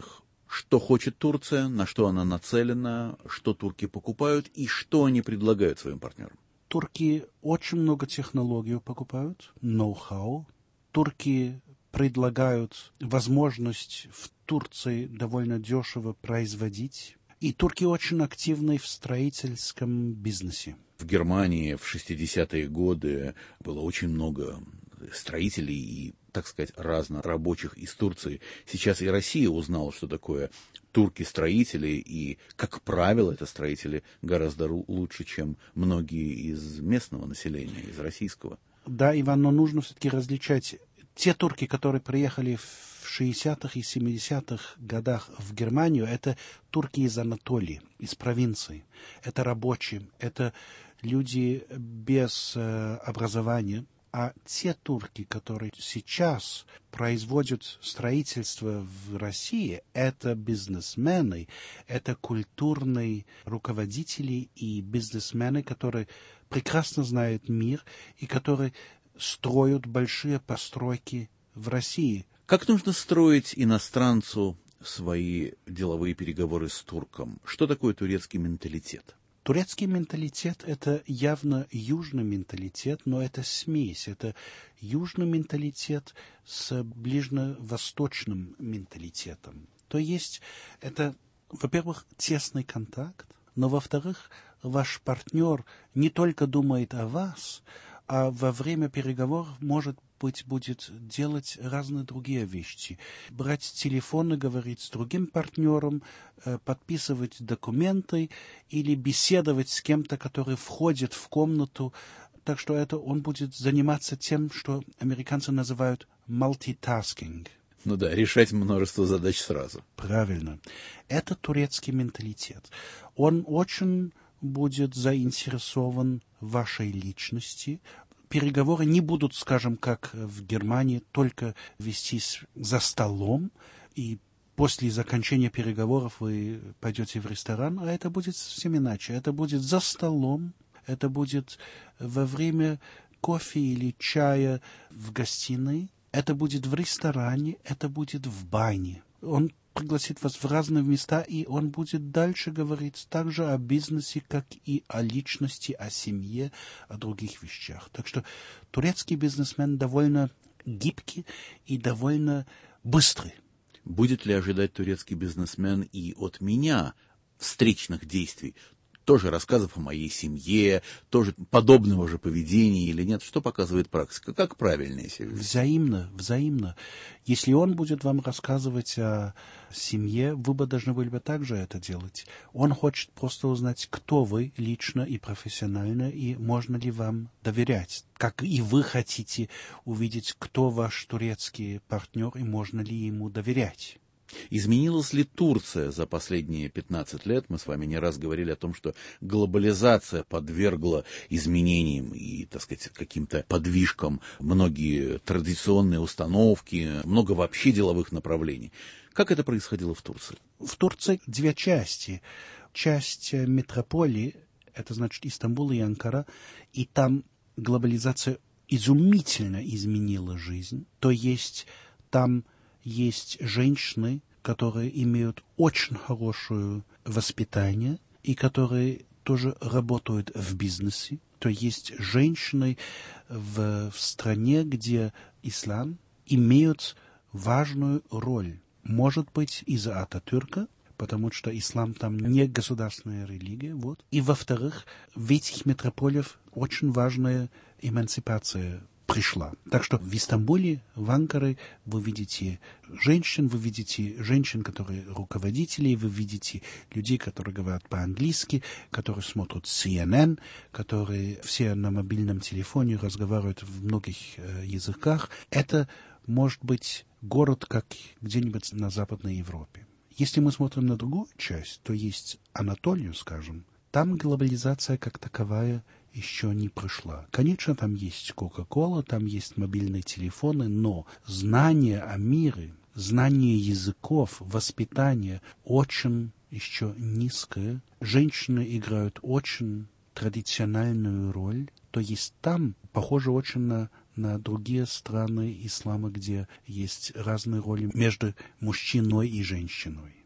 что хочет Турция, на что она нацелена, что турки покупают и что они предлагают своим партнерам.
Турки очень много технологий покупают, ноу-хау. Турки предлагают возможность в Турции довольно дешево производить. И турки очень активны в строительском бизнесе.
В Германии в шестидесятые годы было очень много строителей и, так сказать, разнорабочих из Турции. Сейчас и Россия узнала, что такое турки-строители, и, как правило, это строители гораздо лучше, чем многие из местного населения, из российского.
Да, Иван, но нужно все-таки различать те турки, которые приехали в шестидесятых и семидесятых годах в Германию, это турки из Анатолии, из провинции. Это рабочие, это люди без э, образования. А те турки, которые сейчас производят строительство в России, это бизнесмены, это культурные руководители и бизнесмены, которые прекрасно знают мир и которые строят большие постройки в России.
Как нужно строить иностранцу свои деловые переговоры с турком? Что такое турецкий менталитет?
Турецкий менталитет – это явно южный менталитет, но это смесь. Это южный менталитет с ближневосточным менталитетом. То есть это, во-первых, тесный контакт, но, во-вторых, ваш партнер не только думает о вас, а во время переговоров, может быть, будет делать разные другие вещи. Брать телефон и говорить с другим партнером, подписывать документы или беседовать с кем-то, который входит в комнату. Так что это он будет заниматься тем, что американцы называют multitasking.
Ну да, решать множество задач сразу.
Правильно. Это турецкий менталитет. Он очень будет заинтересован в вашей личности. Переговоры не будут, скажем, как в Германии, только вестись за столом, и после закончания переговоров вы пойдете в ресторан, а это будет совсем иначе. Это будет за столом, это будет во время кофе или чая в гостиной, это будет в ресторане, это будет в бане. Он пригласит вас в разные места, и он будет дальше говорить также о бизнесе, как и о личности, о семье, о других вещах. Так что турецкий бизнесмен довольно гибкий и довольно быстрый.
Будет ли ожидать турецкий бизнесмен и от меня встречных действий? Тоже рассказов о моей семье, тоже подобного же поведения или нет? Что показывает практика? Как правильнее себя вести?
Взаимно, взаимно. Если он будет вам рассказывать о семье, вы бы должны были бы также это делать. Он хочет просто узнать, кто вы лично и профессионально, и можно ли вам доверять. Как и вы хотите увидеть, кто ваш турецкий партнер, и можно ли ему доверять.
Изменилась ли Турция за последние пятнадцать лет? Мы с вами не раз говорили о том, что глобализация подвергла изменениям и, так сказать, каким-то подвижкам многие традиционные установки, много вообще деловых направлений. Как это происходило в Турции?
В Турции две части. Часть метрополии, это значит Истамбул и Анкара, и там глобализация изумительно изменила жизнь. То есть там есть женщины, которые имеют очень хорошее воспитание и которые тоже работают в бизнесе. То есть женщины в, в стране, где ислам имеют важную роль. Может быть, из-за Ататюрка, потому что ислам там не государственная религия. Вот. И, во-вторых, в этих метрополиях очень важная эмансипация пришла. Так что в Истамбуле, в Анкаре вы видите женщин, вы видите женщин, которые руководители, вы видите людей, которые говорят по-английски, которые смотрят си эн эн, которые все на мобильном телефоне разговаривают в многих э, языках. Это может быть город, как где-нибудь на Западной Европе. Если мы смотрим на другую часть, то есть Анатолию, скажем, там глобализация как таковая еще не пришла. Конечно, там есть Кока-Кола, там есть мобильные телефоны, но знание о мире, знание языков, воспитание очень еще низкое. Женщины играют очень традициональную роль. То есть там похоже очень на, на другие страны ислама, где есть разные роли между мужчиной и женщиной.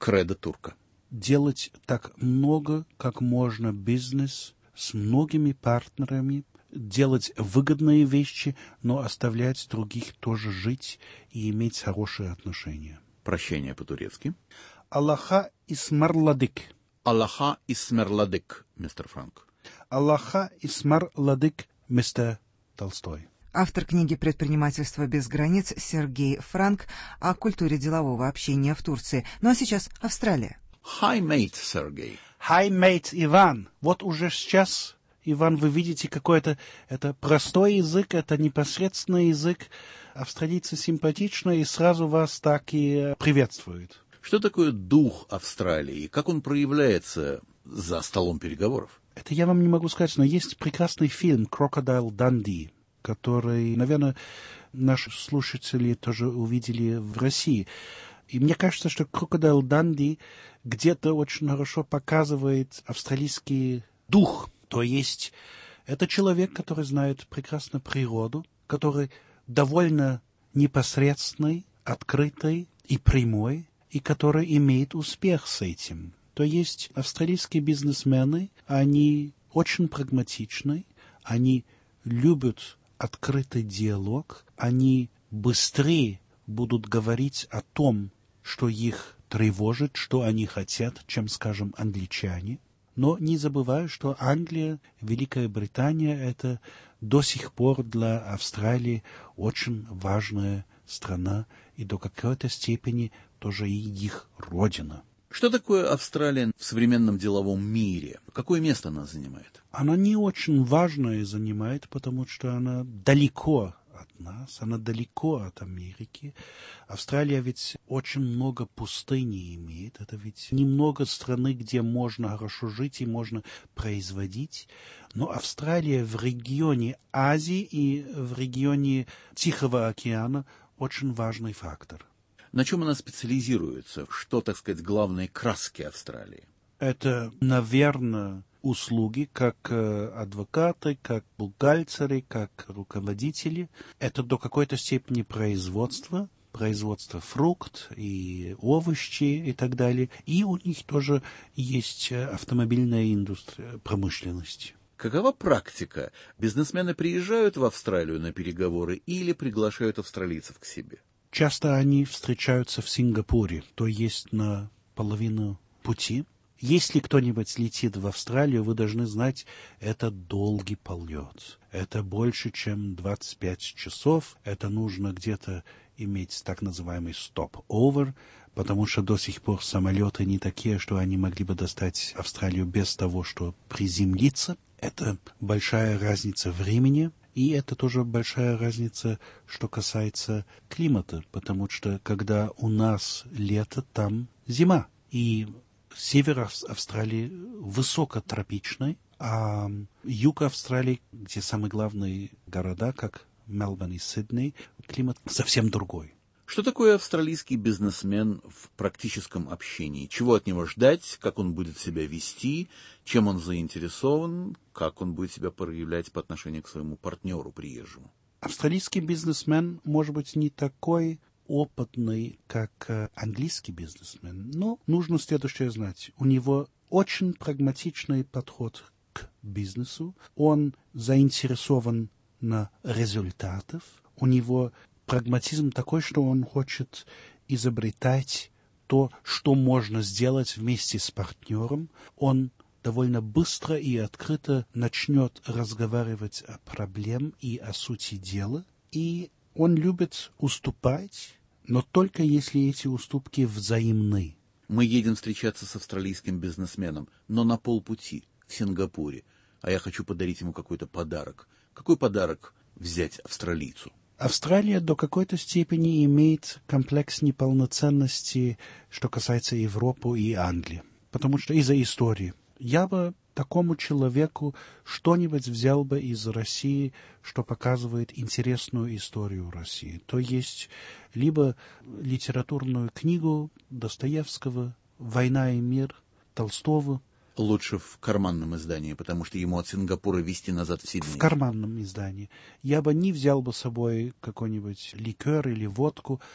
Кредо турка.
Делать так много, как можно бизнес с многими партнерами, делать выгодные вещи, но оставлять других тоже жить и иметь хорошие отношения.
Прощание по-турецки.
Аллаха исмарладык.
Аллаха исмарладык, мистер Франк.
Аллаха исмарладык, мистер Толстой.
Автор книги «Предпринимательство без границ» Сергей Франк о культуре делового общения в Турции. Ну а сейчас Австралия.
Hi, mate, Сергей.
Hi, mate, Иван. Вот уже сейчас, Иван, вы видите, какой это, это простой язык, это непосредственный язык. Австралийцы симпатичны и сразу вас так и приветствуют.
Что такое дух Австралии? Как он проявляется за столом переговоров?
Это я вам не могу сказать, но есть прекрасный фильм «Крокодайл Данди», который, наверное, наши слушатели тоже увидели в России. И мне кажется, что «Крокодайл Данди» где-то очень хорошо показывает австралийский дух. То есть это человек, который знает прекрасно природу, который довольно непосредственный, открытый и прямой, и который имеет успех с этим. То есть австралийские бизнесмены, они очень прагматичны, они любят открытый диалог, они быстрее будут говорить о том, что их тревожит, что они хотят, чем, скажем, англичане. Но не забываю, что Англия, Великая Британия – это до сих пор для Австралии очень важная страна и до какой-то степени тоже и их родина.
Что такое Австралия в современном деловом мире? Какое место она занимает?
Она не очень важное занимает, потому что она далеко от нас, она далеко от Америки. Австралия ведь очень много пустыни имеет. Это ведь немного страны, где можно хорошо жить и можно производить. Но Австралия в регионе Азии и в регионе Тихого океана очень важный фактор.
На чем она специализируется? Что, так сказать, главные краски Австралии?
Это, наверное, услуги, как э, адвокаты, как бухгалтеры, как руководители. Это до какой-то степени производство, производство фруктов и овощей и так далее. И у них тоже есть автомобильная индустрия, промышленность.
Какова практика? Бизнесмены приезжают в Австралию на переговоры или приглашают австралийцев к себе?
Часто они встречаются в Сингапуре, то есть на половину пути. Если кто-нибудь летит в Австралию, вы должны знать, это долгий полет. Это больше, чем двадцать пять часов. Это нужно где-то иметь так называемый стоп-овер, потому что до сих пор самолеты не такие, что они могли бы достать Австралию без того, что приземлиться. Это большая разница времени. И это тоже большая разница, что касается климата, потому что когда у нас лето, там зима. И север Австралии высокотропичный, а юг Австралии, где самые главные города, как Мельбурн и Сидней, климат совсем другой.
Что такое австралийский бизнесмен в практическом общении? Чего от него ждать, как он будет себя вести, чем он заинтересован, как он будет себя проявлять по отношению к своему партнеру приезжему?
Австралийский бизнесмен может быть не такой опытный, как английский бизнесмен, но нужно следующее знать. У него очень прагматичный подход к бизнесу, он заинтересован на результатах, у него прагматизм такой, что он хочет изобретать то, что можно сделать вместе с партнером. Он довольно быстро и открыто начнет разговаривать о проблеме и о сути дела. И он любит уступать, но только если эти уступки взаимны.
Мы едем встречаться с австралийским бизнесменом, но на полпути, в Сингапуре, а я хочу подарить ему какой-то подарок. Какой подарок взять австралийцу?
Австралия до какой-то степени имеет комплекс неполноценности, что касается Европы и Англии, потому что из-за истории. Я бы такому человеку что-нибудь взял бы из России, что показывает интересную историю России. То есть либо литературную книгу Достоевского «Война и мир», Толстого.
Лучше в карманном издании, потому что ему от Сингапура везти назад в Сидней.
В карманном издании. Я бы не взял бы с собой какой-нибудь ликер или водку,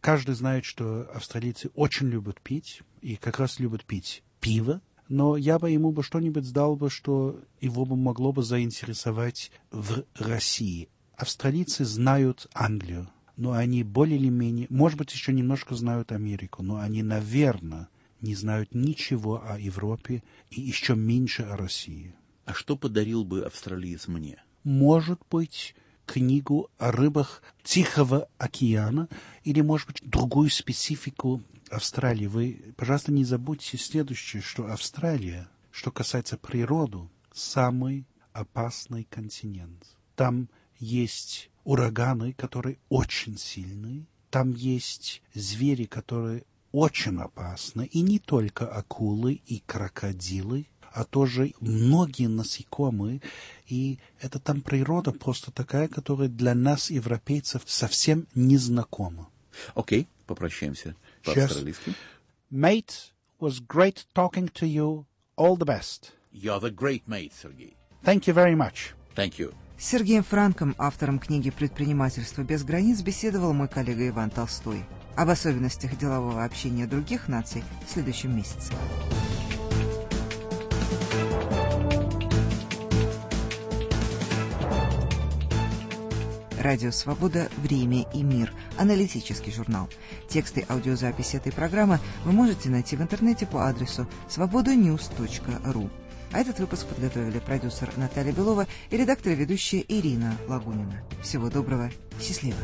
Каждый знает, что австралийцы очень любят пить, и как раз любят пить пиво. Но я бы ему бы что-нибудь сдал бы, что его бы могло бы заинтересовать в России. Австралийцы знают Англию, но они более или менее, может быть, еще немножко знают Америку, но они, наверное, не знают ничего о Европе и еще меньше о России.
А что подарил бы австралиец мне?
Может быть, книгу о рыбах Тихого океана или, может быть, другую специфику Австралии. Вы, пожалуйста, не забудьте следующее, что Австралия, что касается природы, самый опасный континент. Там есть ураганы, которые очень сильные, там есть звери, которые очень опасны, и не только акулы и крокодилы, а тоже многие насекомые, и это там природа просто такая, которая для нас, европейцев, совсем не знакома.
Окей, okay, попрощаемся по-австралийски.
Mate, was great talking to you. All the best.
You're the great mate, Сергей.
Thank you very much.
Thank you.
С Сергеем Франком, автором книги «Предпринимательство без границ», беседовал мой коллега Иван Толстой. Об особенностях делового общения других наций в следующем месяце. Радио «Свобода. Время и мир». Аналитический журнал. Тексты аудиозаписи этой программы вы можете найти в интернете по адресу свобода ньюс точка ру. А этот выпуск подготовили продюсер Наталья Белова и редактор и ведущая Ирина Лагунина. Всего доброго. Счастливо.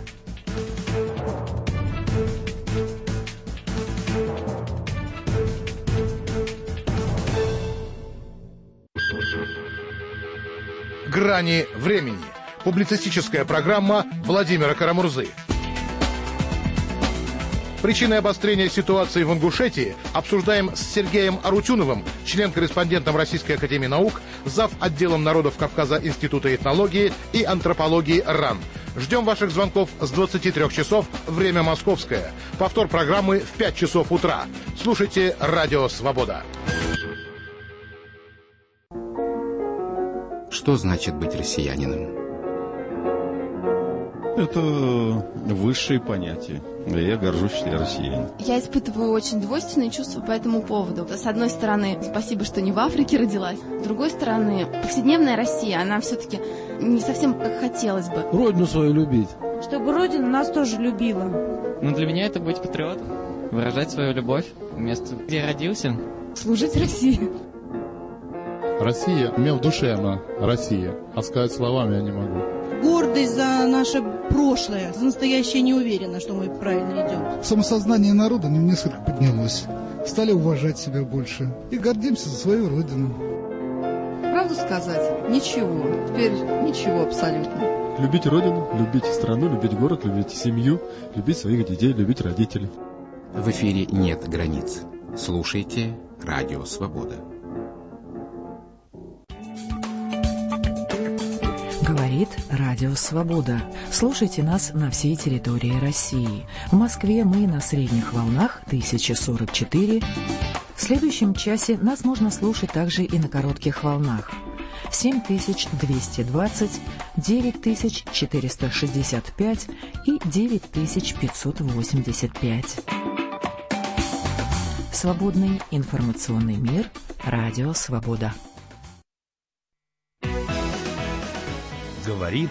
«Грани времени». Публицистическая программа Владимира Карамурзы. Причины обострения ситуации в Ингушетии обсуждаем с Сергеем Арутюновым, член-корреспондентом Российской академии наук, зав. Отделом народов Кавказа Института этнологии и антропологии РАН. Ждем ваших звонков с двадцати трёх часов, время московское. Повтор программы в пять часов утра. Слушайте «Радио Свобода».
Что значит быть россиянином?
Это высшее понятие. Я горжусь, что я россиянин.
Я испытываю очень двойственные чувства по этому поводу. С одной стороны, спасибо, что не в Африке родилась. С другой стороны, повседневная Россия, она все-таки не совсем как хотелось бы.
Родину свою любить.
Чтобы Родина нас тоже любила.
Ну, для меня это быть патриотом. Выражать свою любовь в место, где я родился.
Служить России.
Россия, у меня в душе она Россия, а сказать словами я не могу.
Гордость за наше прошлое, за настоящее не уверена, что мы правильно идем.
Самосознание народа несколько поднялось. Стали уважать себя больше. И гордимся за свою родину.
Правду сказать? Ничего. Теперь ничего абсолютно.
Любить родину, любить страну, любить город, любить семью, любить своих детей, любить родителей.
В эфире нет границ. Слушайте «Радио Свобода».
Говорит Радио Свобода. Слушайте нас на всей территории России. В Москве мы на средних волнах тысяча сорок четыре. В следующем часе нас можно слушать также и на коротких волнах. семь тысяч двести двадцать, девять тысяч четыреста шестьдесят пять и девять тысяч пятьсот восемьдесят пять. Свободный информационный мир. Радио Свобода.
Говорит